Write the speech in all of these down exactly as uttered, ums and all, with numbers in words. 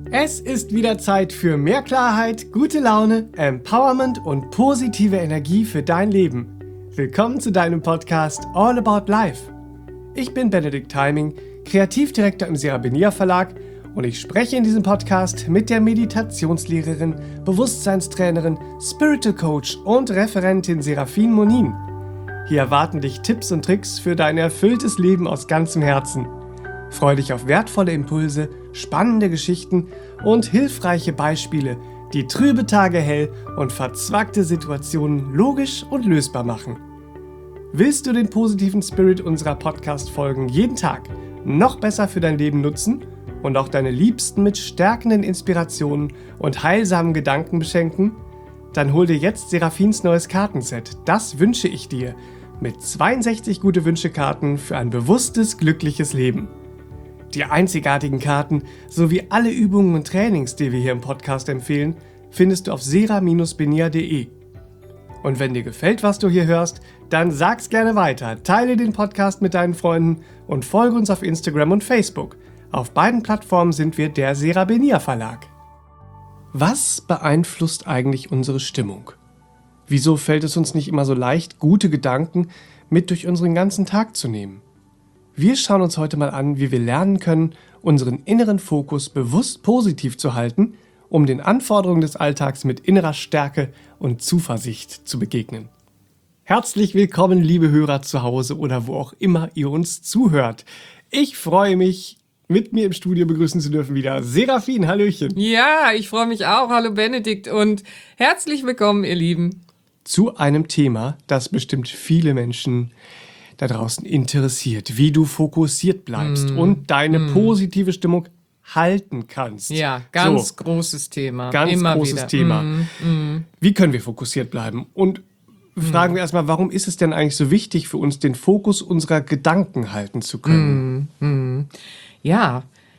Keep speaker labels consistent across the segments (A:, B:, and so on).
A: Es ist wieder Zeit für mehr Klarheit, gute Laune, Empowerment und positive Energie für dein Leben. Willkommen zu deinem Podcast All About Life. Ich bin Benedikt Timing, Kreativdirektor im Serabenia Verlag und ich spreche in diesem Podcast mit der Meditationslehrerin, Bewusstseinstrainerin, Spiritual Coach und Referentin Serafin Monin. Hier erwarten dich Tipps und Tricks für dein erfülltes Leben aus ganzem Herzen. Freue dich auf wertvolle Impulse, spannende Geschichten und hilfreiche Beispiele, die trübe Tage hell und verzwackte Situationen logisch und lösbar machen. Willst du den positiven Spirit unserer Podcast-Folgen jeden Tag noch besser für dein Leben nutzen und auch deine Liebsten mit stärkenden Inspirationen und heilsamen Gedanken beschenken? Dann hol dir jetzt Serafins neues Kartenset. Das wünsche ich dir. Mit zweiundsechzig Gute-Wünsche-Karten für ein bewusstes, glückliches Leben. Die einzigartigen Karten sowie alle Übungen und Trainings, die wir hier im Podcast empfehlen, findest du auf sera Bindestrich benia punkt de. Und wenn dir gefällt, was du hier hörst, dann sag's gerne weiter, teile den Podcast mit deinen Freunden und folge uns auf Instagram und Facebook. Auf beiden Plattformen sind wir der Serabenia Verlag. Was beeinflusst eigentlich unsere Stimmung? Wieso fällt es uns nicht immer so leicht, gute Gedanken mit durch unseren ganzen Tag zu nehmen? Wir schauen uns heute mal an, wie wir lernen können, unseren inneren Fokus bewusst positiv zu halten, um den Anforderungen des Alltags mit innerer Stärke und Zuversicht zu begegnen. Herzlich willkommen, liebe Hörer zu Hause oder wo auch immer ihr uns zuhört. Ich freue mich, mit mir im Studio begrüßen zu dürfen wieder Serafin. Hallöchen.
B: Ja, ich freue mich auch. Hallo Benedikt und herzlich willkommen, ihr Lieben.
A: Zu einem Thema, das bestimmt viele Menschen da draußen interessiert, wie du fokussiert bleibst mm. und deine mm. positive Stimmung halten kannst.
B: Ja, ganz
A: so,
B: großes Thema.
A: Ganz
B: Immer
A: großes
B: wieder.
A: Thema.
B: Mm. Mm.
A: Wie können wir fokussiert bleiben? Und fragen mm. wir erstmal, warum ist es denn eigentlich so wichtig für uns, den Fokus unserer Gedanken halten zu können?
B: Mm. Mm. Ja,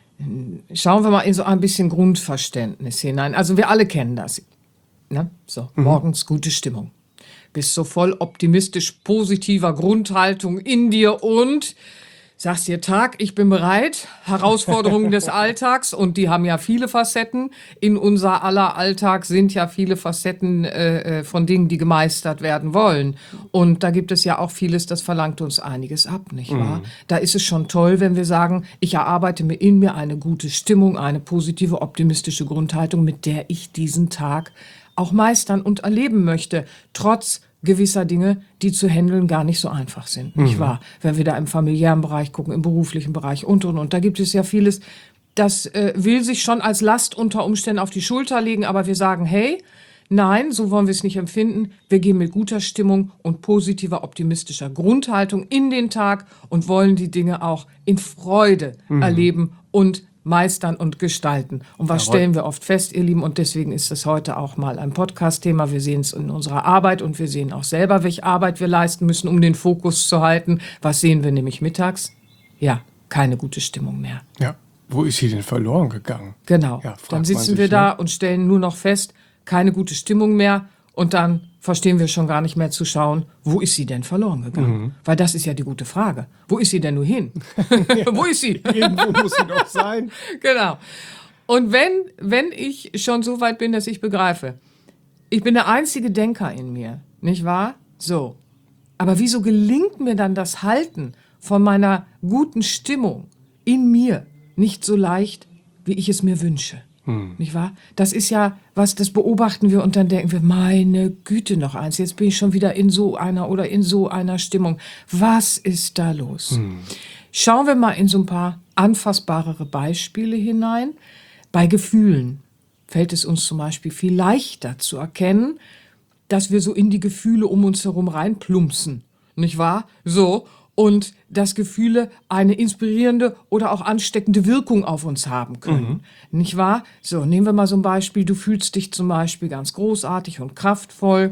B: schauen wir mal in so ein bisschen Grundverständnis hinein. Also wir alle kennen das. Ne? So, mhm. morgens gute Stimmung. Bist so voll optimistisch positiver Grundhaltung in dir und sagst dir, Tag, ich bin bereit, Herausforderungen des Alltags, und die haben ja viele Facetten. In unser aller Alltag sind ja viele Facetten äh, von Dingen, die gemeistert werden wollen. Und da gibt es ja auch vieles, das verlangt uns einiges ab, nicht wahr? Mhm. Da ist es schon toll, wenn wir sagen, ich erarbeite mir in mir eine gute Stimmung, eine positive, optimistische Grundhaltung, mit der ich diesen Tag auch meistern und erleben möchte, trotz gewisser Dinge, die zu handeln gar nicht so einfach sind, nicht mhm. wahr? Wenn wir da im familiären Bereich gucken, im beruflichen Bereich und, und, und. Da gibt es ja vieles, das äh, will sich schon als Last unter Umständen auf die Schulter legen, aber wir sagen, hey, nein, so wollen wir es nicht empfinden. Wir gehen mit guter Stimmung und positiver, optimistischer Grundhaltung in den Tag und wollen die Dinge auch in Freude mhm. erleben und meistern und gestalten. Und was Jawohl. Stellen wir oft fest, ihr Lieben, und deswegen ist es heute auch mal ein Podcast-Thema. Wir sehen es in unserer Arbeit und wir sehen auch selber, welche Arbeit wir leisten müssen, um den Fokus zu halten. Was sehen wir nämlich mittags? Ja, keine gute Stimmung mehr.
A: Ja, wo ist sie denn verloren gegangen?
B: Genau,
A: ja,
B: dann sitzen sich, wir da ne? und stellen nur noch fest, keine gute Stimmung mehr, und dann verstehen wir schon gar nicht mehr zu schauen, wo ist sie denn verloren gegangen? Mhm. Weil das ist ja die gute Frage. Wo ist sie denn nur hin? ja, wo ist sie?
A: Irgendwo muss sie doch sein.
B: Genau. Und wenn, wenn ich schon so weit bin, dass ich begreife, ich bin der einzige Denker in mir, nicht wahr? So. Aber wieso gelingt mir dann das Halten von meiner guten Stimmung in mir nicht so leicht, wie ich es mir wünsche? Hm. Nicht wahr? Das ist ja was, das beobachten wir und dann denken wir, meine Güte, noch eins, jetzt bin ich schon wieder in so einer oder in so einer Stimmung. Was ist da los? Hm. Schauen wir mal in so ein paar anfassbarere Beispiele hinein. Bei Gefühlen fällt es uns zum Beispiel viel leichter zu erkennen, dass wir so in die Gefühle um uns herum reinplumpsen. Nicht wahr? So. Und dass Gefühle eine inspirierende oder auch ansteckende Wirkung auf uns haben können. Mhm. Nicht wahr? So, nehmen wir mal so ein Beispiel. Du fühlst dich zum Beispiel ganz großartig und kraftvoll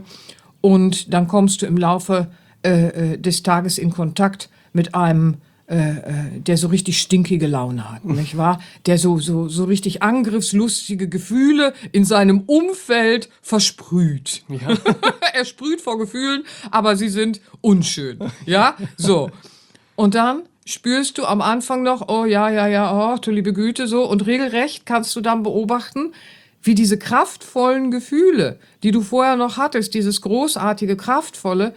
B: und dann kommst du im Laufe äh, des Tages in Kontakt mit einem, äh, der so richtig stinkige Laune hat, mhm. nicht wahr? Der so, so, so richtig angriffslustige Gefühle in seinem Umfeld versprüht. Ja. Er sprüht vor Gefühlen, aber sie sind unschön. Ja, so. Und dann spürst du am Anfang noch, oh ja, ja, ja, oh, du liebe Güte, so. Und regelrecht kannst du dann beobachten, wie diese kraftvollen Gefühle, die du vorher noch hattest, dieses großartige, kraftvolle,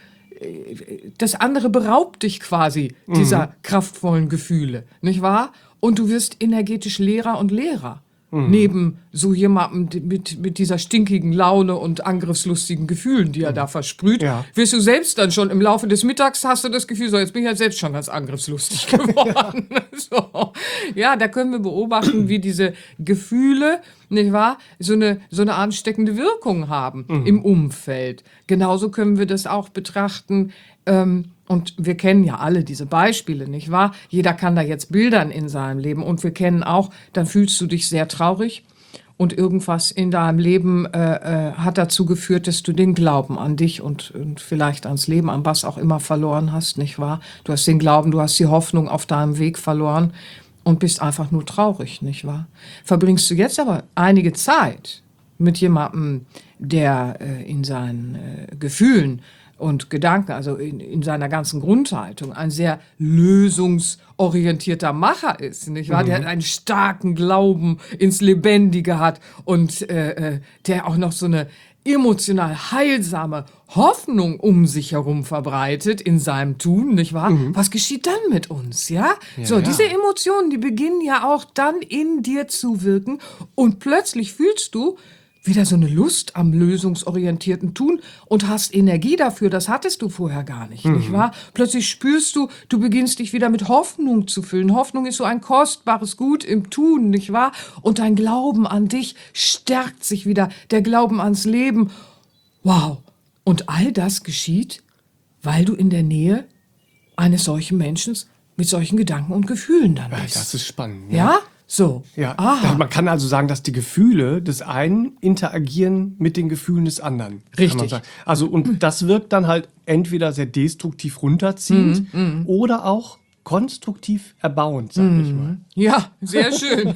B: das andere beraubt dich quasi dieser mhm. kraftvollen Gefühle, nicht wahr? Und du wirst energetisch leerer und leerer. Mhm. Neben so jemandem mit, mit dieser stinkigen Laune und angriffslustigen Gefühlen, die er mhm. da versprüht, ja. wirst du selbst dann schon im Laufe des Mittags, hast du das Gefühl, so jetzt bin ich ja selbst schon ganz angriffslustig geworden. ja. So. Ja, da können wir beobachten, wie diese Gefühle, nicht wahr, so eine, so eine ansteckende Wirkung haben mhm. im Umfeld. Genauso können wir das auch betrachten, ähm, und wir kennen ja alle diese Beispiele, nicht wahr? Jeder kann da jetzt bildern in seinem Leben. Und wir kennen auch, dann fühlst du dich sehr traurig und irgendwas in deinem Leben äh, äh, hat dazu geführt, dass du den Glauben an dich und, und vielleicht ans Leben, an was auch immer verloren hast, nicht wahr? Du hast den Glauben, du hast die Hoffnung auf deinem Weg verloren und bist einfach nur traurig, nicht wahr? Verbringst du jetzt aber einige Zeit mit jemandem, der äh, in seinen äh, Gefühlen und Gedanken, also in, in seiner ganzen Grundhaltung, ein sehr lösungsorientierter Macher ist, nicht wahr? Mhm. Der einen starken Glauben ins Lebendige hat und äh, der auch noch so eine emotional heilsame Hoffnung um sich herum verbreitet in seinem Tun, nicht wahr? Mhm. Was geschieht dann mit uns, ja? ja so, ja. diese Emotionen, die beginnen ja auch dann in dir zu wirken und plötzlich fühlst du wieder so eine Lust am lösungsorientierten Tun und hast Energie dafür, das hattest du vorher gar nicht, mhm. nicht wahr? Plötzlich spürst du, du beginnst dich wieder mit Hoffnung zu füllen. Hoffnung ist so ein kostbares Gut im Tun, nicht wahr? Und dein Glauben an dich stärkt sich wieder, der Glauben ans Leben. Wow! Und all das geschieht, weil du in der Nähe eines solchen Menschen mit solchen Gedanken und Gefühlen dann bist.
A: Ja, das ist spannend.
B: Ja? ja? So.
A: Ja, Aha. man kann also sagen, dass die Gefühle des einen interagieren mit den Gefühlen des anderen.
B: Richtig.
A: Also und das wirkt dann halt entweder sehr destruktiv runterziehend mm, mm. oder auch konstruktiv erbauend, sag mm. ich mal.
B: Ja, sehr schön.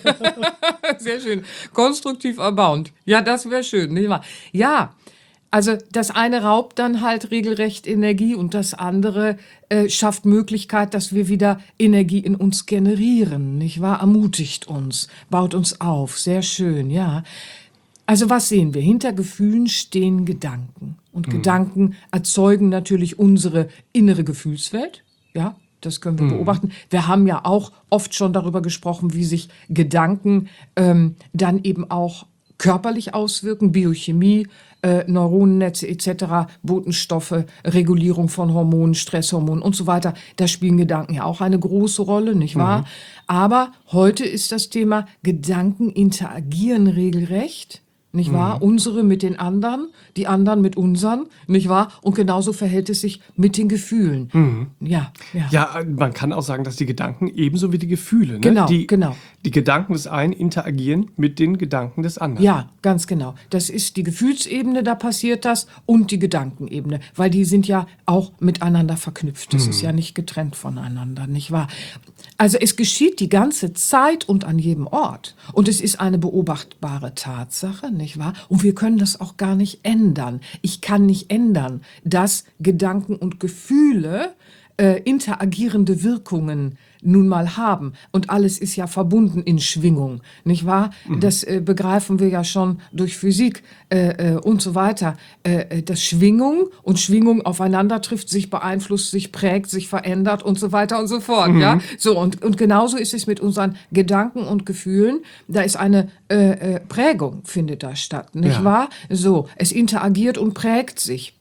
B: Sehr schön. Konstruktiv erbauend. Ja, das wäre schön, nicht wahr? Ja. Also das eine raubt dann halt regelrecht Energie und das andere äh, schafft Möglichkeit, dass wir wieder Energie in uns generieren, nicht wahr? Ermutigt uns, baut uns auf, sehr schön, ja. Also was sehen wir? Hinter Gefühlen stehen Gedanken und mhm. Gedanken erzeugen natürlich unsere innere Gefühlswelt, ja. Das können wir mhm. beobachten. Wir haben ja auch oft schon darüber gesprochen, wie sich Gedanken ähm, dann eben auch körperlich auswirken, Biochemie, äh, Neuronennetze et cetera, Botenstoffe, Regulierung von Hormonen, Stresshormonen und so weiter. Da spielen Gedanken ja auch eine große Rolle, nicht wahr? Mhm. Aber heute ist das Thema, Gedanken interagieren regelrecht, nicht wahr? Mhm. Unsere mit den anderen, die anderen mit unseren, nicht wahr? Und genauso verhält es sich mit den Gefühlen.
A: Mhm.
B: Ja, ja.
A: Ja, man kann auch sagen, dass die Gedanken ebenso wie die Gefühle, ne?
B: Genau,
A: die,
B: genau.
A: Die Gedanken des einen interagieren mit den Gedanken des anderen.
B: Ja, ganz genau. Das ist die Gefühlsebene, da passiert das, und die Gedankenebene, weil die sind ja auch miteinander verknüpft. Das mhm. ist ja nicht getrennt voneinander, nicht wahr? Also es geschieht die ganze Zeit und an jedem Ort. Und es ist eine beobachtbare Tatsache, nicht wahr? Und wir können das auch gar nicht ändern. Ich kann nicht ändern, dass Gedanken und Gefühle äh, interagierende Wirkungen nun mal haben. Und alles ist ja verbunden in Schwingung, nicht wahr? Mhm. Das äh, begreifen wir ja schon durch Physik äh, äh, und so weiter. Äh, dass Schwingung und Schwingung aufeinander trifft, sich beeinflusst, sich prägt, sich verändert und so weiter und so fort. Mhm. Ja? So, und, und genauso ist es mit unseren Gedanken und Gefühlen. Da ist eine äh, äh, Prägung, findet da statt, nicht
A: ja.
B: wahr? So, es interagiert und prägt sich.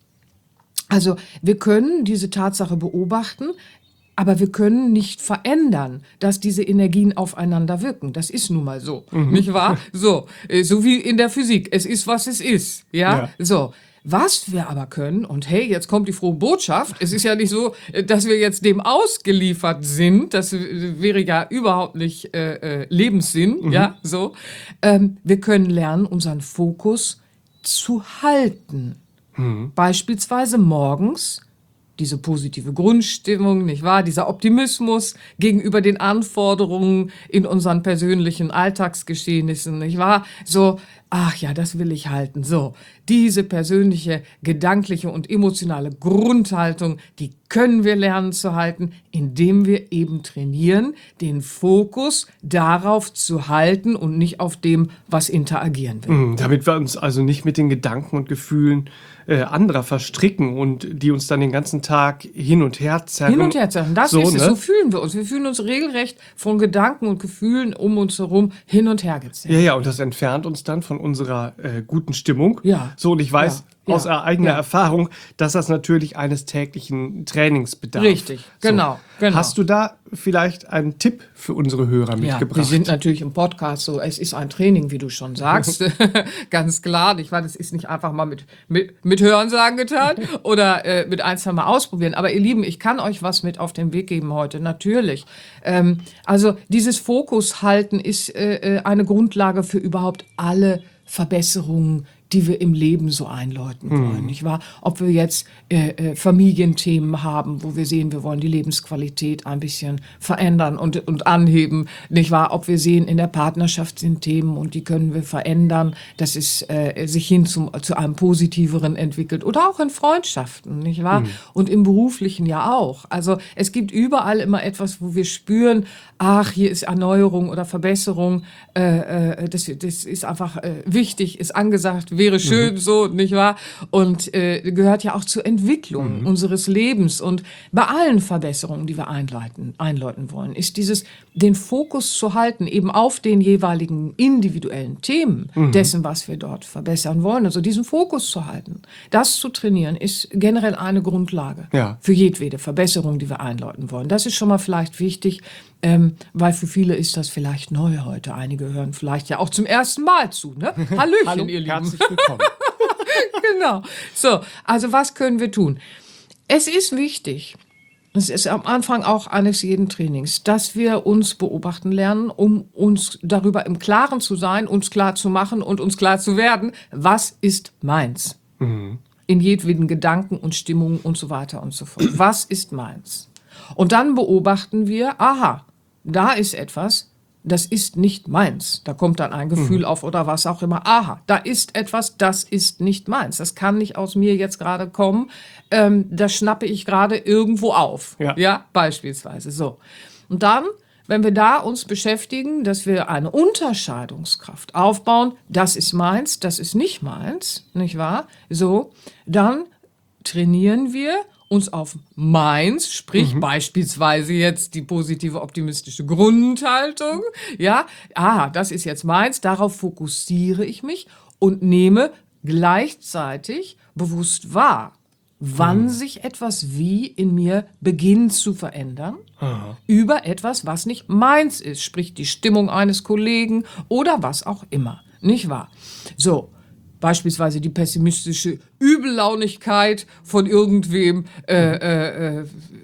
B: Also wir können diese Tatsache beobachten, aber wir können nicht verändern, dass diese Energien aufeinander wirken. Das ist nun mal so, mhm. nicht wahr? So, so wie in der Physik. Es ist, was es ist. Ja,
A: ja.
B: So. Was wir aber können, und hey, jetzt kommt die frohe Botschaft, es ist ja nicht so, dass wir jetzt dem ausgeliefert sind, das wäre ja überhaupt nicht äh, Lebenssinn, mhm. ja, so. Ähm, wir können lernen, unseren Fokus zu halten. Mhm. Beispielsweise morgens diese positive Grundstimmung, nicht wahr? Dieser Optimismus gegenüber den Anforderungen in unseren persönlichen Alltagsgeschehnissen, nicht wahr? So, ach ja, das will ich halten. So, diese persönliche, gedankliche und emotionale Grundhaltung, die können wir lernen zu halten, indem wir eben trainieren, den Fokus darauf zu halten und nicht auf dem, was interagieren will.
A: Mhm, damit wir uns also nicht mit den Gedanken und Gefühlen äh, anderer verstricken und die uns dann den ganzen Tag hin und her zerren.
B: Hin und her zerren, das
A: so,
B: ist es,
A: ne?
B: so fühlen wir uns. Wir fühlen uns regelrecht von Gedanken und Gefühlen um uns herum hin und her gezerrt.
A: Ja, ja, und das entfernt uns dann von unserer äh, guten Stimmung.
B: Ja.
A: So, und ich weiß
B: Ja,
A: aus
B: ja,
A: eigener
B: ja.
A: Erfahrung, dass das natürlich eines täglichen Trainings bedarf.
B: Richtig, genau,
A: so.
B: genau.
A: Hast du da vielleicht einen Tipp für unsere Hörer
B: Ja,
A: mitgebracht?
B: wir sind natürlich im Podcast so, es ist ein Training, wie du schon sagst, ganz klar. Ich weiß, das ist nicht einfach mal mit, mit, mit Hörensagen getan oder äh, mit ein, zwei Mal ausprobieren. Aber ihr Lieben, ich kann euch was mit auf den Weg geben heute, natürlich. Ähm, also dieses Fokus halten ist äh, äh, eine Grundlage für überhaupt alle Verbesserungen, die wir im Leben so einläuten wollen, nicht wahr? Ob wir jetzt äh, äh, Familienthemen haben, wo wir sehen, wir wollen die Lebensqualität ein bisschen verändern und, und anheben, nicht wahr? Ob wir sehen, in der Partnerschaft sind Themen und die können wir verändern, dass es äh, sich hin zum, zu einem Positiveren entwickelt oder auch in Freundschaften, nicht wahr? Und im Beruflichen ja auch. Also es gibt überall immer etwas, wo wir spüren, ach, hier ist Erneuerung oder Verbesserung, äh, äh, das, das ist einfach äh, wichtig, ist angesagt, wäre schön, mhm. so, nicht wahr? Und äh, gehört ja auch zur Entwicklung mhm. unseres Lebens. Und bei allen Verbesserungen, die wir einleiten, einläuten wollen, ist dieses, den Fokus zu halten, eben auf den jeweiligen individuellen Themen mhm. dessen, was wir dort verbessern wollen. Also diesen Fokus zu halten, das zu trainieren, ist generell eine Grundlage
A: ja.
B: für jedwede Verbesserung, die wir einläuten wollen. Das ist schon mal vielleicht wichtig, Ähm, weil für viele ist das vielleicht neu heute. Einige hören vielleicht ja auch zum ersten Mal zu. Ne? Hallöchen,
A: Hallo,
B: ihr Lieben.
A: herzlich willkommen.
B: Genau. So, also was können wir tun? Es ist wichtig, es ist am Anfang auch eines jeden Trainings, dass wir uns beobachten lernen, um uns darüber im Klaren zu sein, uns klar zu machen und uns klar zu werden, was ist meins? Mhm. In jedweden Gedanken und Stimmungen und so weiter und so fort. Was ist meins? Und dann beobachten wir, aha, da ist etwas, das ist nicht meins. Da kommt dann ein Gefühl mhm. auf oder was auch immer. Aha, da ist etwas, das ist nicht meins. Das kann nicht aus mir jetzt gerade kommen. Ähm, das schnappe ich gerade irgendwo auf.
A: Ja.
B: ja, beispielsweise so. Und dann, wenn wir da uns beschäftigen, dass wir eine Unterscheidungskraft aufbauen, das ist meins, das ist nicht meins, nicht wahr? So, dann trainieren wir uns auf meins, sprich mhm. beispielsweise jetzt die positive optimistische Grundhaltung, ja, aha, das ist jetzt meins, darauf fokussiere ich mich und nehme gleichzeitig bewusst wahr, wann mhm. sich etwas wie in mir beginnt zu verändern, aha. über etwas, was nicht meins ist, sprich die Stimmung eines Kollegen oder was auch immer, nicht wahr? So. Beispielsweise die pessimistische Übellaunigkeit von irgendwem, äh, äh, äh,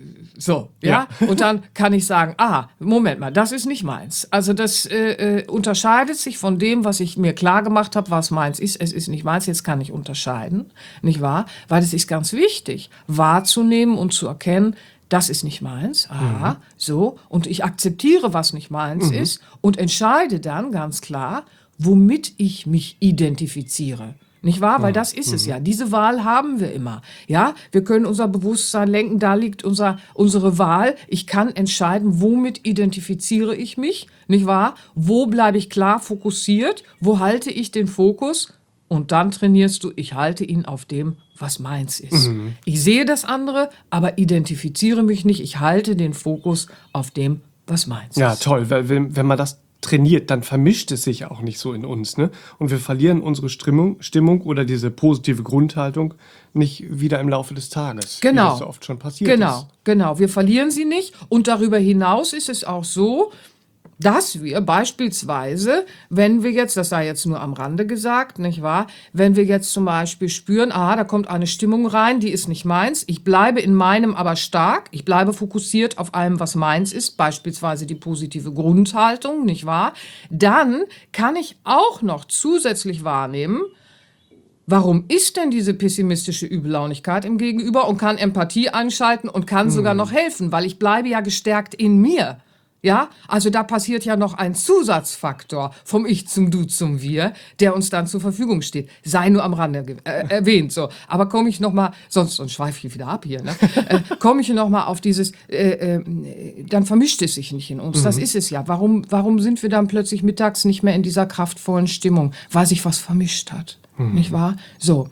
B: so, ja? ja. Und dann kann ich sagen, ah, Moment mal, das ist nicht meins. Also das äh, äh, unterscheidet sich von dem, was ich mir klar gemacht habe, was meins ist. Es ist nicht meins, jetzt kann ich unterscheiden, nicht wahr? Weil es ist ganz wichtig, wahrzunehmen und zu erkennen, das ist nicht meins, aha, mhm. so. Und ich akzeptiere, was nicht meins mhm. ist und entscheide dann ganz klar, womit ich mich identifiziere. Nicht wahr? Weil das ist es ja. Diese Wahl haben wir immer. Ja, wir können unser Bewusstsein lenken, da liegt unser, unsere Wahl. Ich kann entscheiden, womit identifiziere ich mich, nicht wahr? Wo bleibe ich klar fokussiert? Wo halte ich den Fokus? Und dann trainierst du, ich halte ihn auf dem, was meins ist. Mhm. Ich sehe das andere, aber identifiziere mich nicht. Ich halte den Fokus auf dem, was meins
A: ja,
B: ist.
A: Ja, toll. Wenn, wenn man das trainiert, dann vermischt es sich auch nicht so in uns, ne? Und wir verlieren unsere Stimmung, Stimmung oder diese positive Grundhaltung nicht wieder im Laufe des Tages,
B: genau.
A: wie das so oft schon passiert
B: genau.
A: ist.
B: Genau, genau. Wir verlieren sie nicht. Und darüber hinaus ist es auch so, dass wir beispielsweise, wenn wir jetzt, das sei jetzt nur am Rande gesagt, nicht wahr, wenn wir jetzt zum Beispiel spüren, aha, da kommt eine Stimmung rein, die ist nicht meins, ich bleibe in meinem aber stark, ich bleibe fokussiert auf allem, was meins ist, beispielsweise die positive Grundhaltung, nicht wahr, dann kann ich auch noch zusätzlich wahrnehmen, warum ist denn diese pessimistische Übellaunigkeit im Gegenüber und kann Empathie einschalten und kann sogar noch helfen, weil ich bleibe ja gestärkt in mir. Ja, also da passiert ja noch ein Zusatzfaktor vom Ich zum Du zum Wir, der uns dann zur Verfügung steht. Sei nur am Rande äh, erwähnt, so. Aber komme ich noch mal, sonst, sonst schweife ich wieder ab hier, ne? äh, komme ich noch mal auf dieses, äh, äh, dann vermischt es sich nicht in uns. Mhm. Das ist es ja. Warum, warum sind wir dann plötzlich mittags nicht mehr in dieser kraftvollen Stimmung? Weil sich was vermischt hat, mhm. nicht wahr? So.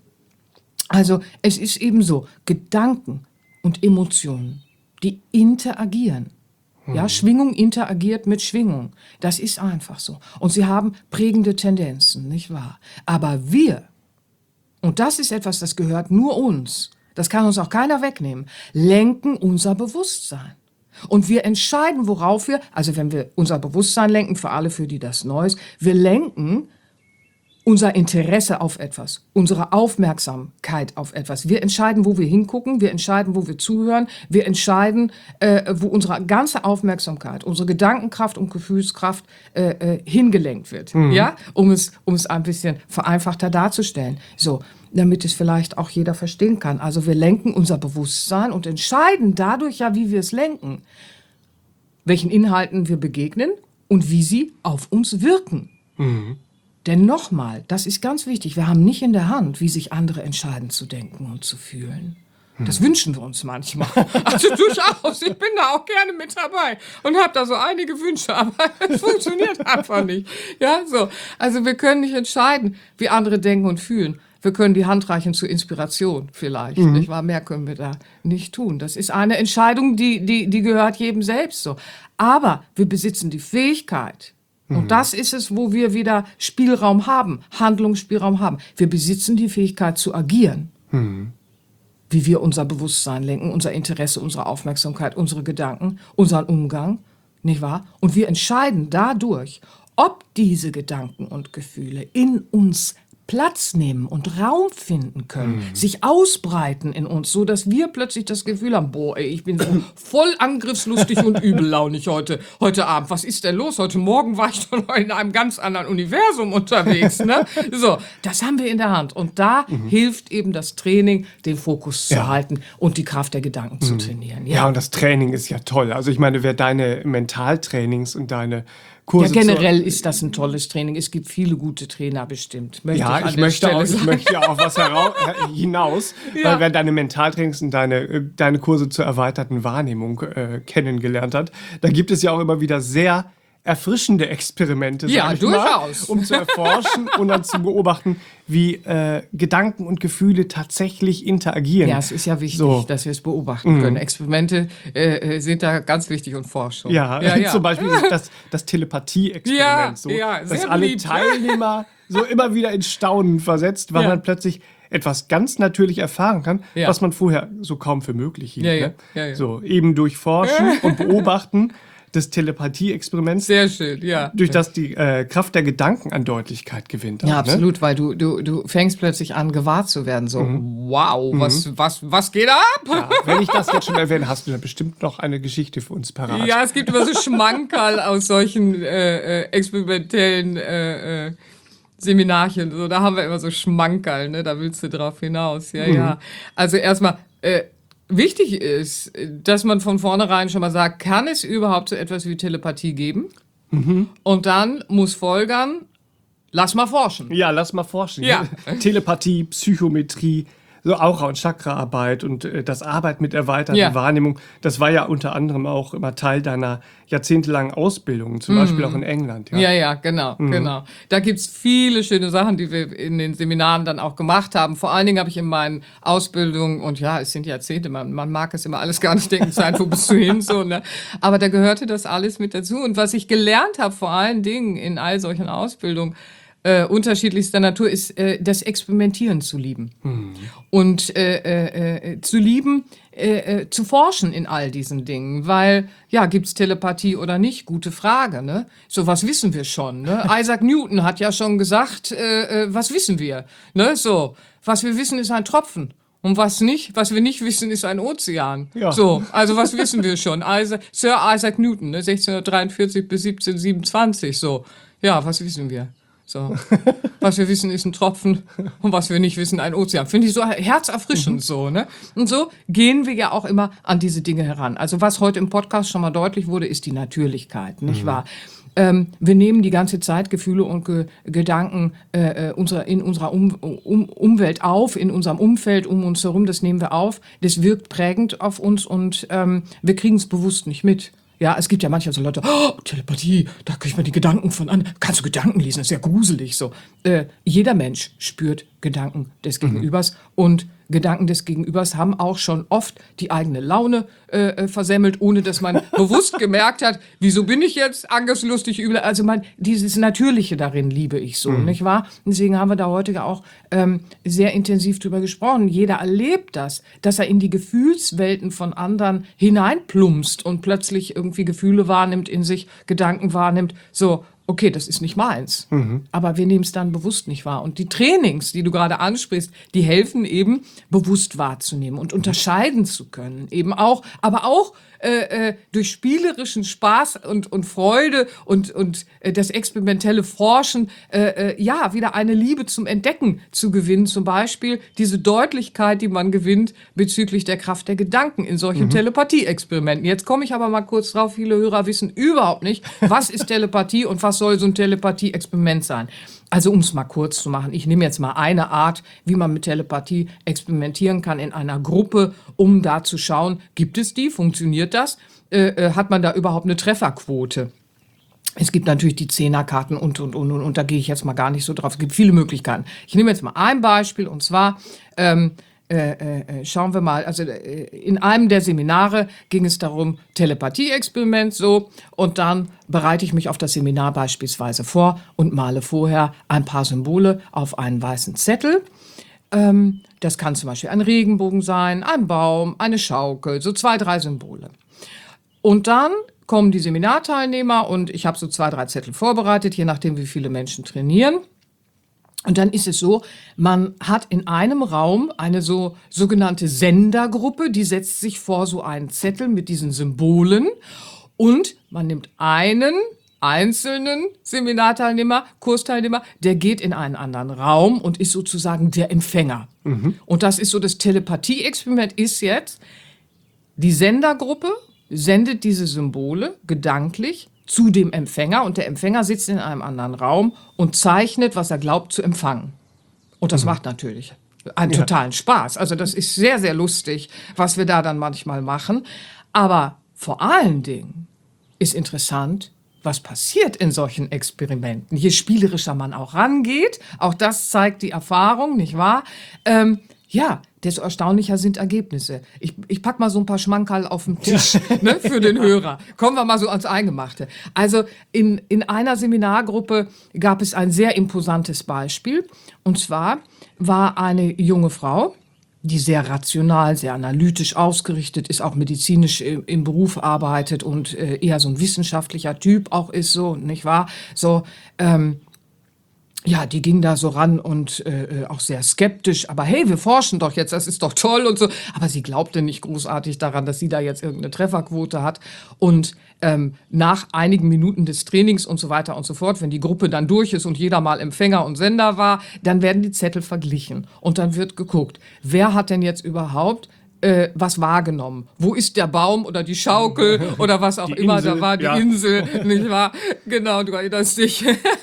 B: Also es ist eben so, Gedanken und Emotionen, die interagieren. Ja, Schwingung interagiert mit Schwingung. Das ist einfach so. Und sie haben prägende Tendenzen, nicht wahr? Aber wir, und das ist etwas, das gehört nur uns, das kann uns auch keiner wegnehmen, lenken unser Bewusstsein. Und wir entscheiden, worauf wir, also wenn wir unser Bewusstsein lenken, für alle, für die das neu ist, wir lenken unser Interesse auf etwas, unsere Aufmerksamkeit auf etwas. Wir entscheiden, wo wir hingucken, wir entscheiden, wo wir zuhören, wir entscheiden, äh, wo unsere ganze Aufmerksamkeit, unsere Gedankenkraft und Gefühlskraft äh, äh, hingelenkt wird, mhm. ja, um es, um es ein bisschen vereinfachter darzustellen. So, damit es vielleicht auch jeder verstehen kann. Also wir lenken unser Bewusstsein und entscheiden dadurch ja, wie wir es lenken, welchen Inhalten wir begegnen und wie sie auf uns wirken. Mhm. Denn nochmal, das ist ganz wichtig, wir haben nicht in der Hand, wie sich andere entscheiden zu denken und zu fühlen. Das hm. wünschen wir uns manchmal. Also durchaus, ich bin da auch gerne mit dabei und habe da so einige Wünsche, aber es funktioniert einfach nicht. Ja, so. Also wir können nicht entscheiden, wie andere denken und fühlen. Wir können die Hand reichen zur Inspiration vielleicht. Mhm. Nicht wahr? Mehr können wir da nicht tun. Das ist eine Entscheidung, die, die, die gehört jedem selbst so. Aber wir besitzen die Fähigkeit, und das ist es, wo wir wieder Spielraum haben, Handlungsspielraum haben. Wir besitzen die Fähigkeit zu agieren, mhm. wie wir unser Bewusstsein lenken, unser Interesse, unsere Aufmerksamkeit, unsere Gedanken, unseren Umgang, nicht wahr? Und wir entscheiden dadurch, ob diese Gedanken und Gefühle in uns Platz nehmen und Raum finden können, mhm. sich ausbreiten in uns, so dass wir plötzlich das Gefühl haben, boah, ey, ich bin so voll angriffslustig und übellaunig heute, heute Abend. Was ist denn los? Heute Morgen war ich doch noch in einem ganz anderen Universum unterwegs, ne? So, das haben wir in der Hand. Und da mhm. hilft eben das Training, den Fokus ja. zu halten und die Kraft der Gedanken mhm. zu trainieren. Ja.
A: ja, und das Training ist ja toll. Also ich meine, wer deine Mentaltrainings und deine Kurse
B: ja, generell ist das ein tolles Training. Es gibt viele gute Trainer bestimmt.
A: Möchte ja, ich, ich, möchte auch, ich möchte ja auch was heraus, hinaus, ja. weil wer deine Mentaltrainings und deine, deine Kurse zur erweiterten Wahrnehmung äh, kennengelernt hat, da gibt es ja auch immer wieder sehr erfrischende Experimente,
B: ja,
A: sag ich
B: durchaus.
A: mal, um zu erforschen und dann zu beobachten, wie äh, Gedanken und Gefühle tatsächlich interagieren.
B: Ja, es ist ja wichtig, so. dass wir es beobachten mhm. können. Experimente äh, sind da ganz wichtig und Forschung.
A: Ja, ja, ja. Zum Beispiel das, das Telepathie-Experiment,
B: ja,
A: so,
B: ja,
A: dass alle beliebt. Teilnehmer so immer wieder in Staunen versetzt, weil ja. man plötzlich etwas ganz natürlich erfahren kann, ja. was man vorher so kaum für möglich hielt.
B: Ja, ja.
A: Ne?
B: Ja, ja.
A: So, eben durch Forschen und Beobachten des Telepathie-Experiments.
B: Sehr schön, ja.
A: Durch das die äh, Kraft der Gedanken an Deutlichkeit gewinnt.
B: Ja,
A: auch,
B: absolut,
A: ne?
B: weil du, du, du fängst plötzlich an, gewahr zu werden. So, mhm. wow, mhm. was, was, was geht ab?
A: Ja, wenn ich das jetzt schon erwähne, hast du da bestimmt noch eine Geschichte für uns parat.
B: Ja, es gibt immer so Schmankerl aus solchen äh, äh, experimentellen äh, äh, Seminarchen. So, da haben wir immer so Schmankerl, ne? Da willst du drauf hinaus. Ja, mhm. ja. Also erstmal, äh, wichtig ist, dass man von vornherein schon mal sagt, kann es überhaupt so etwas wie Telepathie geben? Mhm. Und dann muss folgern, lass mal forschen.
A: Ja, lass mal forschen.
B: Ja.
A: Telepathie, Psychometrie, so Aura- und Chakraarbeit und äh, das Arbeiten mit erweiterter ja. Wahrnehmung, das war ja unter anderem auch immer Teil deiner jahrzehntelangen Ausbildung, zum mm. Beispiel auch in England.
B: Ja, ja, ja genau, mm. genau. Da gibt's viele schöne Sachen, die wir in den Seminaren dann auch gemacht haben. Vor allen Dingen habe ich in meinen Ausbildungen, und ja, es sind Jahrzehnte, man, man mag es immer alles gar nicht denken, Zeit, wo bist du hin, so, ne? Aber da gehörte das alles mit dazu. Und was ich gelernt habe, vor allen Dingen in all solchen Ausbildungen, Äh, unterschiedlichster Natur ist, äh, das Experimentieren zu lieben. Mhm. Und äh, äh, äh, zu lieben, äh, äh, zu forschen in all diesen Dingen. Weil, ja, gibt's Telepathie oder nicht? Gute Frage, ne? So, was wissen wir schon, ne? Isaac Newton hat ja schon gesagt, äh, äh, was wissen wir? Ne? So, was wir wissen, ist ein Tropfen. Und was nicht, was wir nicht wissen, ist ein Ozean. Ja. So, also was wissen wir schon? Isaac, Sir Isaac Newton, ne? sechzehnhundertdreiundvierzig bis siebzehnhundertsiebenundzwanzig, so. Ja, was wissen wir? So, was wir wissen, ist ein Tropfen und was wir nicht wissen, ein Ozean. Finde ich so herzerfrischend, mhm. so, ne? Und so gehen wir ja auch immer an diese Dinge heran. Also was heute im Podcast schon mal deutlich wurde, ist die Natürlichkeit, nicht mhm. wahr? Ähm, wir nehmen die ganze Zeit Gefühle und Ge- Gedanken äh, unserer, in unserer um- um- Umwelt auf, in unserem Umfeld um uns herum, das nehmen wir auf. Das wirkt prägend auf uns und ähm, wir kriegen es bewusst nicht mit. Ja, es gibt ja manchmal so Leute, oh, Telepathie, da kriegt man die Gedanken von an. Kannst du Gedanken lesen? Das ist ja gruselig so. Äh, jeder Mensch spürt Gedanken des Gegenübers mhm. und Gedanken des Gegenübers haben auch schon oft die eigene Laune äh, versemmelt, ohne dass man bewusst gemerkt hat, wieso bin ich jetzt angstlustig, übel. Also man, dieses Natürliche darin liebe ich so, mhm. nicht wahr? Deswegen haben wir da heute auch ähm, sehr intensiv drüber gesprochen. Jeder erlebt das, dass er in die Gefühlswelten von anderen hineinplumpst und plötzlich irgendwie Gefühle wahrnimmt in sich, Gedanken wahrnimmt, so. Okay, das ist nicht meins, mhm. aber wir nehmen es dann bewusst nicht wahr. Und die Trainings, die du gerade ansprichst, die helfen eben, bewusst wahrzunehmen und unterscheiden zu können. Eben auch, aber auch äh, äh, durch spielerischen Spaß und, und Freude und, und äh, das experimentelle Forschen, äh, äh, ja, wieder eine Liebe zum Entdecken zu gewinnen. Zum Beispiel diese Deutlichkeit, die man gewinnt bezüglich der Kraft der Gedanken in solchen mhm. Telepathie-Experimenten. Jetzt komme ich aber mal kurz drauf, viele Hörer wissen überhaupt nicht, was ist Telepathie und was soll so ein Telepathie-Experiment sein. Also um es mal kurz zu machen, ich nehme jetzt mal eine Art, wie man mit Telepathie experimentieren kann in einer Gruppe, um da zu schauen, gibt es die, funktioniert das, äh, äh, hat man da überhaupt eine Trefferquote? Es gibt natürlich die Zehnerkarten und, und, und, und, und da gehe ich jetzt mal gar nicht so drauf. Es gibt viele Möglichkeiten. Ich nehme jetzt mal ein Beispiel und zwar, ähm, Äh, äh, schauen wir mal, also äh, in einem der Seminare ging es darum, Telepathie-Experiment so und dann bereite ich mich auf das Seminar beispielsweise vor und male vorher ein paar Symbole auf einen weißen Zettel. Ähm, das kann zum Beispiel ein Regenbogen sein, ein Baum, eine Schaukel, so zwei, drei Symbole. Und dann kommen die Seminarteilnehmer und ich habe so zwei, drei Zettel vorbereitet, je nachdem, wie viele Menschen trainieren. Und dann ist es so, man hat in einem Raum eine so sogenannte Sendergruppe, die setzt sich vor so einen Zettel mit diesen Symbolen und man nimmt einen einzelnen Seminarteilnehmer, Kursteilnehmer, der geht in einen anderen Raum und ist sozusagen der Empfänger. Mhm. Und das ist so, das Telepathie-Experiment ist jetzt, die Sendergruppe sendet diese Symbole gedanklich zu dem Empfänger und der Empfänger sitzt in einem anderen Raum und zeichnet, was er glaubt zu empfangen. Und das mhm. macht natürlich einen ja. totalen Spaß. Also das ist sehr, sehr lustig, was wir da dann manchmal machen. Aber vor allen Dingen ist interessant, was passiert in solchen Experimenten. Je spielerischer man auch rangeht, auch das zeigt die Erfahrung, nicht wahr? Ähm, ja, desto erstaunlicher sind Ergebnisse. Ich, ich pack mal so ein paar Schmankerl auf den Tisch ja. ne, für den Hörer. Kommen wir mal so ans Eingemachte. Also in, in einer Seminargruppe gab es ein sehr imposantes Beispiel. Und zwar war eine junge Frau, die sehr rational, sehr analytisch ausgerichtet ist, auch medizinisch im, im Beruf arbeitet und äh, eher so ein wissenschaftlicher Typ auch ist, so, nicht wahr? So, ähm, ja, die ging da so ran und äh, auch sehr skeptisch. Aber hey, wir forschen doch jetzt, das ist doch toll und so. Aber sie glaubte nicht großartig daran, dass sie da jetzt irgendeine Trefferquote hat. Und ähm, nach einigen Minuten des Trainings und so weiter und so fort, wenn die Gruppe dann durch ist und jeder mal Empfänger und Sender war, dann werden die Zettel verglichen. Und dann wird geguckt, wer hat denn jetzt überhaupt äh, was wahrgenommen? Wo ist der Baum oder die Schaukel oder was auch
A: die
B: immer
A: Insel,
B: da war, die
A: ja.
B: Insel, nicht wahr? Genau, du erinnerst dich.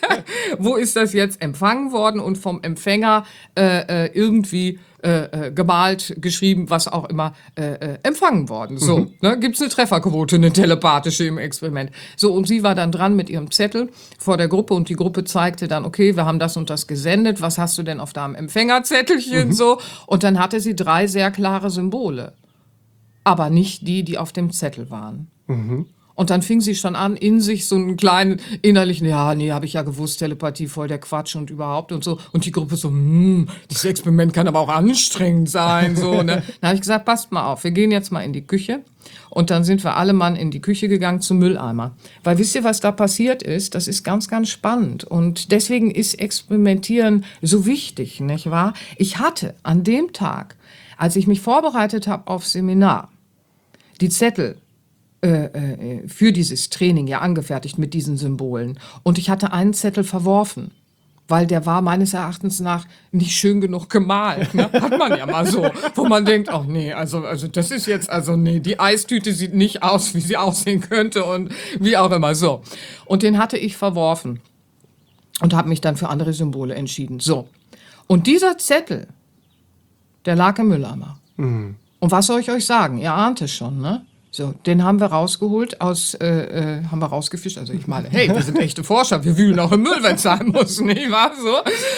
B: Wo ist das jetzt empfangen worden und vom Empfänger äh, irgendwie äh, gemalt, geschrieben, was auch immer, äh, äh, empfangen worden. So, mhm. ne, gibt's eine Trefferquote, eine telepathische im Experiment. So, und sie war dann dran mit ihrem Zettel vor der Gruppe und die Gruppe zeigte dann, okay, wir haben das und das gesendet, was hast du denn auf deinem Empfängerzettelchen, mhm. so. Und dann hatte sie drei sehr klare Symbole, aber nicht die, die auf dem Zettel waren. Mhm. Und dann fing sie schon an, in sich so einen kleinen innerlichen, ja, nee, habe ich ja gewusst, Telepathie, voll der Quatsch und überhaupt und so. Und die Gruppe so, hm, dieses Experiment kann aber auch anstrengend sein, so, ne. Dann habe ich gesagt, passt mal auf, wir gehen jetzt mal in die Küche. Und dann sind wir alle Mann in die Küche gegangen zum Mülleimer. Weil wisst ihr, was da passiert ist? Das ist ganz, ganz spannend. Und deswegen ist Experimentieren so wichtig, nicht wahr? Ich hatte an dem Tag, als ich mich vorbereitet habe aufs Seminar, die Zettel für dieses Training ja angefertigt mit diesen Symbolen. Und ich hatte einen Zettel verworfen. weil der war meines Erachtens nach nicht schön genug gemalt. Ne? Hat man ja mal so, wo man denkt, ach nee, also, also das ist jetzt, also nee, die Eistüte sieht nicht aus, wie sie aussehen könnte und wie auch immer so. Und den hatte ich verworfen und habe mich dann für andere Symbole entschieden. So. Und dieser Zettel, der lag im Mülleimer. Mhm. Und was soll ich euch sagen? Ihr ahnt es schon, ne? So, den haben wir rausgeholt aus, äh, äh, haben wir rausgefischt. Also ich meine, hey, wir sind echte Forscher, wir wühlen auch im Müll, wenn es sein muss, nicht wahr? So.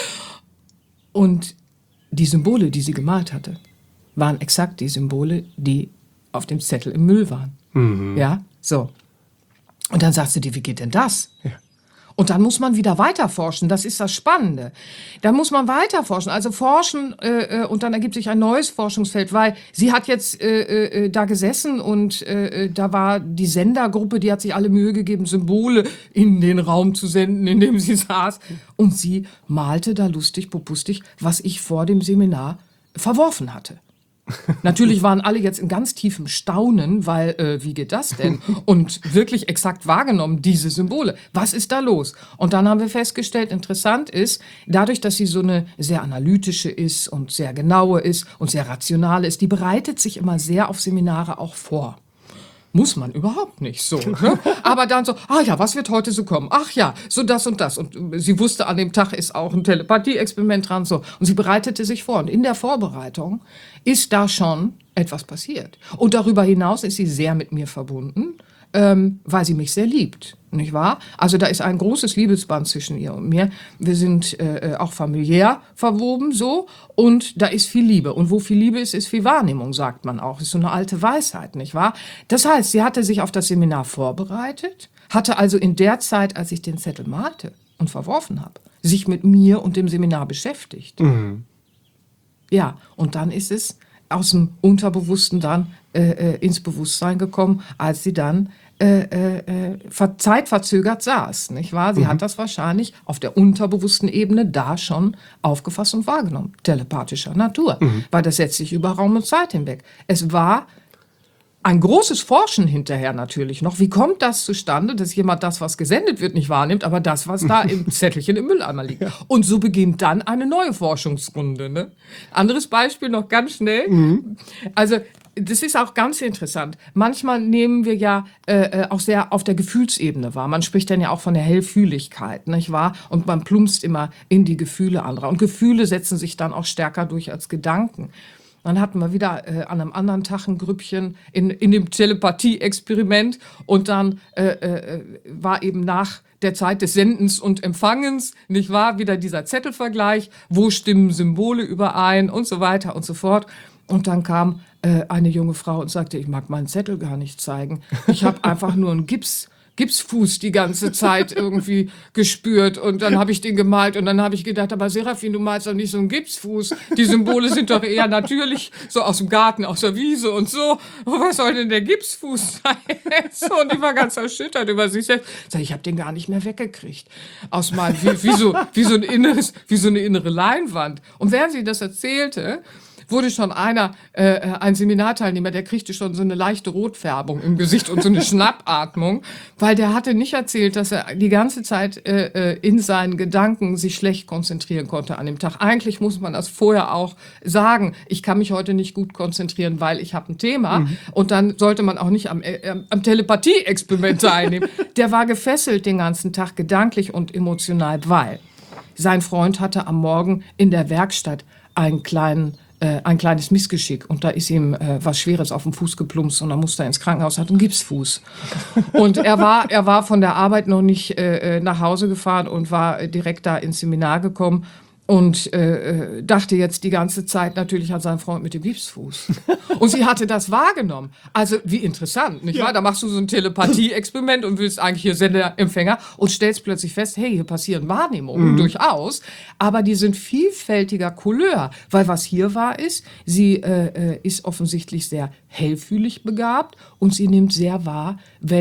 B: Und die Symbole, die sie gemalt hatte, waren exakt die Symbole, die auf dem Zettel im Müll waren. Mhm. Ja, so. Und dann sagst du dir, wie geht denn das? Ja. Und dann muss man wieder weiterforschen, das ist das Spannende. Dann muss man weiterforschen, also forschen äh, und dann ergibt sich ein neues Forschungsfeld, weil sie hat jetzt äh, äh, da gesessen und äh, da war die Sendergruppe, die hat sich alle Mühe gegeben, Symbole in den Raum zu senden, in dem sie saß. Und sie malte da lustig, popustig, was ich vor dem Seminar verworfen hatte. Natürlich waren alle jetzt in ganz tiefem Staunen, weil, äh, wie geht das denn? Und wirklich exakt wahrgenommen, diese Symbole. Was ist da los? Und dann haben wir festgestellt, interessant ist, dadurch, dass sie so eine sehr analytische ist und sehr genaue ist und sehr rationale ist, die bereitet sich immer sehr auf Seminare auch vor. Muss man überhaupt nicht so. Ne? Aber dann so, ah ja, was wird heute so kommen? Ach ja, so das und das. Und sie wusste, an dem Tag ist auch ein Telepathie-Experiment dran. So. Und sie bereitete sich vor. Und in der Vorbereitung ist da schon etwas passiert. Und darüber hinaus ist sie sehr mit mir verbunden, ähm, weil sie mich sehr liebt. Nicht wahr? Also da ist ein großes Liebesband zwischen ihr und mir. Wir sind äh, auch familiär verwoben so und da ist viel Liebe. Und wo viel Liebe ist, ist viel Wahrnehmung, sagt man auch. Das ist so eine alte Weisheit, nicht wahr? Das heißt, sie hatte sich auf das Seminar vorbereitet, hatte also in der Zeit, als ich den Zettel malte und verworfen habe, sich mit mir und dem Seminar beschäftigt. Mhm. Ja, und dann ist es aus dem Unterbewussten dann äh, ins Bewusstsein gekommen, als sie dann Äh, äh, zeitverzögert saß, nicht wahr? Sie mhm. hat das wahrscheinlich auf der unterbewussten Ebene da schon aufgefasst und wahrgenommen, telepathischer Natur, mhm. weil das setzt sich über Raum und Zeit hinweg. Es war ein großes Forschen hinterher natürlich noch. Wie kommt das zustande, dass jemand das, was gesendet wird, nicht wahrnimmt, aber das, was da im Zettelchen im Mülleimer liegt? Ja. Und so beginnt dann eine neue Forschungsrunde. Ne? Anderes Beispiel noch ganz schnell. Mhm. Also das ist auch ganz interessant. Manchmal nehmen wir ja äh, auch sehr auf der Gefühlsebene wahr. Man spricht dann ja auch von der Hellfühligkeit, nicht wahr? Und man plumpst immer in die Gefühle anderer. Und Gefühle setzen sich dann auch stärker durch als Gedanken. Dann hatten wir wieder äh, an einem anderen Tag ein Grüppchen in, in dem Telepathie-Experiment. Und dann äh, äh, war eben nach der Zeit des Sendens und Empfangens, nicht wahr, wieder dieser Zettelvergleich. Wo stimmen Symbole überein und so weiter und so fort. Und dann kam äh, eine junge Frau und sagte, ich mag meinen Zettel gar nicht zeigen. Ich habe einfach nur einen Gips, Gipsfuß die ganze Zeit irgendwie gespürt. Und dann habe ich den gemalt und dann habe ich gedacht, aber Serafin, du malst doch nicht so einen Gipsfuß. Die Symbole sind doch eher natürlich, so aus dem Garten, aus der Wiese und so. Und was soll denn der Gipsfuß sein? So, und die war ganz erschüttert über sich selbst. Sag, ich habe den gar nicht mehr weggekriegt. Aus meinem, wie, wie, so, wie, so ein inneres, wie so eine innere Leinwand. Und während sie das erzählte, wurde schon einer, äh, ein Seminarteilnehmer, der kriegte schon so eine leichte Rotfärbung im Gesicht und so eine Schnappatmung, weil der hatte nicht erzählt, dass er die ganze Zeit äh, in seinen Gedanken sich schlecht konzentrieren konnte an dem Tag. Eigentlich muss man das vorher auch sagen. Ich kann mich heute nicht gut konzentrieren, weil ich habe ein Thema. Mhm. Und dann sollte man auch nicht am, äh, am Telepathie-Experiment teilnehmen. Der war gefesselt den ganzen Tag, gedanklich und emotional, weil sein Freund hatte am Morgen in der Werkstatt einen kleinen Äh, ein kleines Missgeschick und da ist ihm äh, was Schweres auf den Fuß geplumpst und dann musste er ins Krankenhaus, hat einen Gipsfuß. Und er war, er war von der Arbeit noch nicht äh, nach Hause gefahren und war direkt da ins Seminar gekommen und äh, dachte jetzt die ganze Zeit natürlich an seinen Freund mit dem Gipsfuß. Und sie hatte das wahrgenommen. Also wie interessant, nicht wahr? Da machst du so ein Telepathie-Experiment und willst eigentlich hier Sender-Empfänger und stellst plötzlich fest, hey, hier passieren Wahrnehmungen, mhm. durchaus, aber die sind vielfältiger Couleur, weil was hier war ist, sie äh, ist offensichtlich sehr hellfühlig begabt und sie nimmt sehr wahr, wenn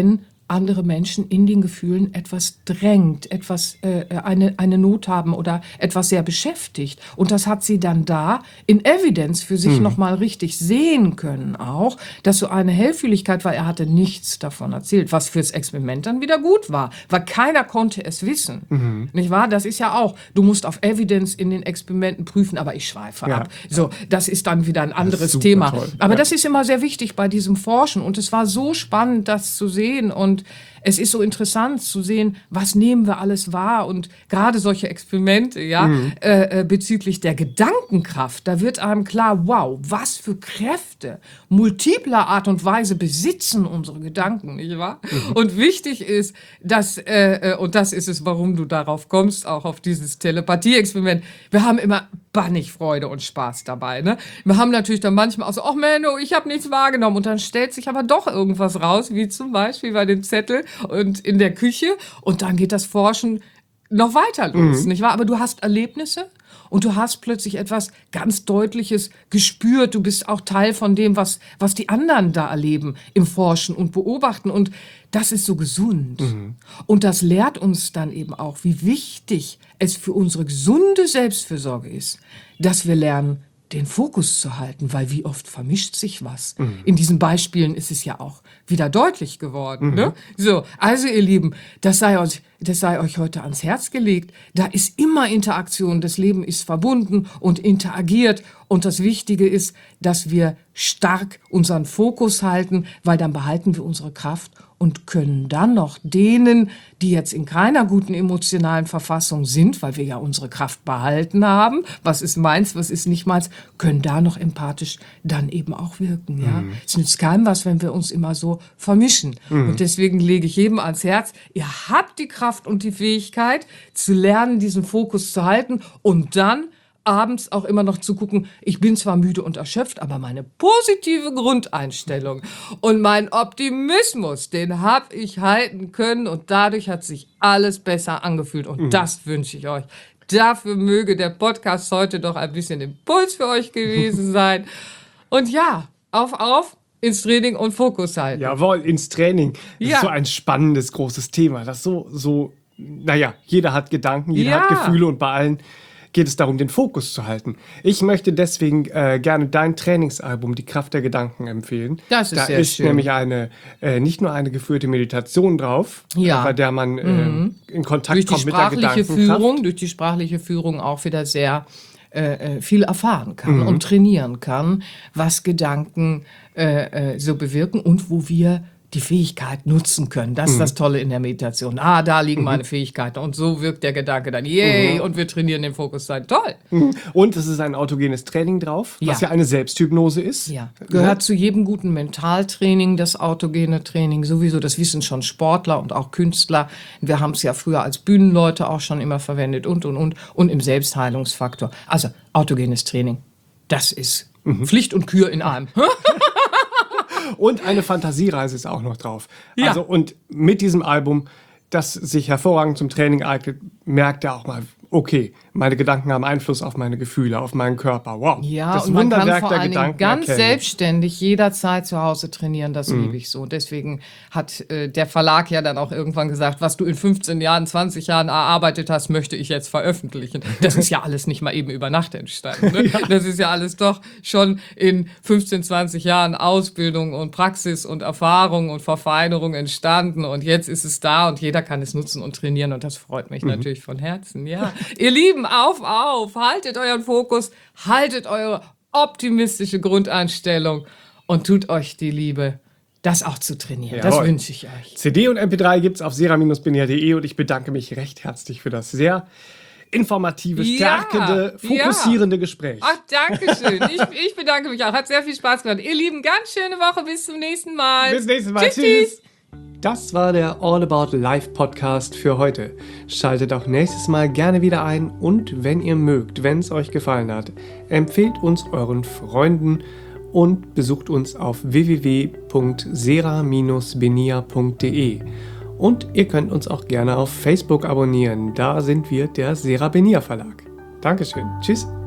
B: andere Menschen in den Gefühlen etwas drängt, etwas, äh, eine, eine Not haben oder etwas sehr beschäftigt. Und das hat sie dann da in Evidenz für sich mhm. nochmal richtig sehen können auch, dass so eine Hellfühligkeit, weil er hatte nichts davon erzählt, was fürs Experiment dann wieder gut war, weil keiner konnte es wissen. Mhm. Nicht wahr? Das ist ja auch, du musst auf Evidenz in den Experimenten prüfen, aber ich schweife ja. ab. So, das ist dann wieder ein anderes Thema. Toll. Aber ja. das ist immer sehr wichtig bei diesem Forschen und es war so spannend, das zu sehen und es ist so interessant zu sehen, was nehmen wir alles wahr und gerade solche Experimente, ja, mhm. äh, bezüglich der Gedankenkraft, da wird einem klar, wow, was für Kräfte multipler Art und Weise besitzen unsere Gedanken, nicht wahr? Mhm. Und wichtig ist, dass, äh, und das ist es, warum du darauf kommst, auch auf dieses Telepathie-Experiment, wir haben immer bannig Freude und Spaß dabei, ne? Wir haben natürlich dann manchmal auch so, ach Menno, ich habe nichts wahrgenommen und dann stellt sich aber doch irgendwas raus, wie zum Beispiel bei dem Zettel und in der Küche und dann geht das Forschen noch weiter los, mhm. nicht wahr? Aber du hast Erlebnisse und du hast plötzlich etwas ganz Deutliches gespürt. Du bist auch Teil von dem, was, was die anderen da erleben im Forschen und Beobachten und das ist so gesund. Mhm. Und das lehrt uns dann eben auch, wie wichtig es für unsere gesunde Selbstfürsorge ist, dass wir lernen, den Fokus zu halten, weil wie oft vermischt sich was. Mhm. In diesen Beispielen ist es ja auch wieder deutlich geworden. Mhm. Ne? So, also ihr Lieben, das sei, euch, das sei euch heute ans Herz gelegt. Da ist immer Interaktion, das Leben ist verbunden und interagiert. Und das Wichtige ist, dass wir stark unseren Fokus halten, weil dann behalten wir unsere Kraft und können dann noch denen, die jetzt in keiner guten emotionalen Verfassung sind, weil wir ja unsere Kraft behalten haben, was ist meins, was ist nicht meins, können da noch empathisch dann eben auch wirken. Ja? Mhm. Es nützt keinem was, wenn wir uns immer so vermischen. Mhm. Und deswegen lege ich jedem ans Herz, ihr habt die Kraft und die Fähigkeit zu lernen, diesen Fokus zu halten und dann abends auch immer noch zu gucken, ich bin zwar müde und erschöpft, aber meine positive Grundeinstellung und mein Optimismus, den habe ich halten können und dadurch hat sich alles besser angefühlt und mhm. das wünsche ich euch. Dafür möge der Podcast heute doch ein bisschen Impuls für euch gewesen sein. Und ja, auf, auf ins Training und Fokus halten.
A: Jawohl, ins Training. Das ja. ist so ein spannendes, großes Thema. Das so, so, naja, jeder hat Gedanken, jeder ja. hat Gefühle und bei allen geht es darum, den Fokus zu halten. Ich möchte deswegen äh, gerne dein Trainingsalbum Die Kraft der Gedanken empfehlen.
B: Das ist
A: da
B: sehr
A: ist
B: schön.
A: nämlich eine, äh, nicht nur eine geführte Meditation drauf,
B: ja.
A: äh, bei der man äh, mhm. in Kontakt
B: durch
A: kommt mit der Gedankenkraft.
B: Führung, durch die sprachliche Führung auch wieder sehr äh, viel erfahren kann mhm. und trainieren kann, was Gedanken äh, äh, so bewirken und wo wir die Fähigkeit nutzen können. Das ist mhm. das Tolle in der Meditation. Ah, da liegen mhm. meine Fähigkeiten. Und so wirkt der Gedanke dann. Yay! Mhm. Und wir trainieren den Fokus sein. Toll!
A: Mhm. Und es ist ein autogenes Training drauf, was ja, ja eine Selbsthypnose ist.
B: Ja. Gehört ja. zu jedem guten Mentaltraining, das autogene Training. Sowieso, das wissen schon Sportler und auch Künstler. Wir haben es ja früher als Bühnenleute auch schon immer verwendet und, und, und. Und im Selbstheilungsfaktor. Also, autogenes Training. Das ist mhm. Pflicht und Kür in einem.
A: Und eine Fantasiereise ist auch noch drauf. Ja. Also, und mit diesem Album, das sich hervorragend zum Training eignet, merkt er auch mal, okay, meine Gedanken haben Einfluss auf meine Gefühle, auf meinen Körper. Wow.
B: Ja,
A: das
B: und man kann vor
A: der
B: allen Dingen ganz
A: erkennen.
B: selbstständig jederzeit zu Hause trainieren. Das mhm. liebe ich so. Deswegen hat äh, der Verlag ja dann auch irgendwann gesagt, was du in fünfzehn Jahren, zwanzig Jahren erarbeitet hast, möchte ich jetzt veröffentlichen. Das ist ja alles nicht mal eben über Nacht entstanden. Ne? Ja. Das ist ja alles doch schon in fünfzehn, zwanzig Jahren Ausbildung und Praxis und Erfahrung und Verfeinerung entstanden. Und jetzt ist es da und jeder kann es nutzen und trainieren. Und das freut mich mhm. natürlich von Herzen. Ja, ihr Lieben, auf, auf, haltet euren Fokus, haltet eure optimistische Grundeinstellung und tut euch die Liebe, das auch zu trainieren. Jawohl. Das wünsche ich euch.
A: C D und M P drei gibt's auf sera Bindestrich benia punkt de und ich bedanke mich recht herzlich für das sehr informative, stärkende, ja, fokussierende ja. Gespräch.
B: Ach, danke schön. Ich, ich bedanke mich auch. Hat sehr viel Spaß gemacht. Ihr Lieben, ganz schöne Woche. Bis zum nächsten Mal.
A: Bis nächstes Mal.
B: Tschüss. Tschüss.
A: Das war der All About Life Podcast für heute. Schaltet auch nächstes Mal gerne wieder ein und wenn ihr mögt, wenn es euch gefallen hat, empfehlt uns euren Freunden und besucht uns auf w w w punkt sera Bindestrich benia punkt de. Und ihr könnt uns auch gerne auf Facebook abonnieren. Da sind wir der Sera Benia Verlag. Dankeschön. Tschüss.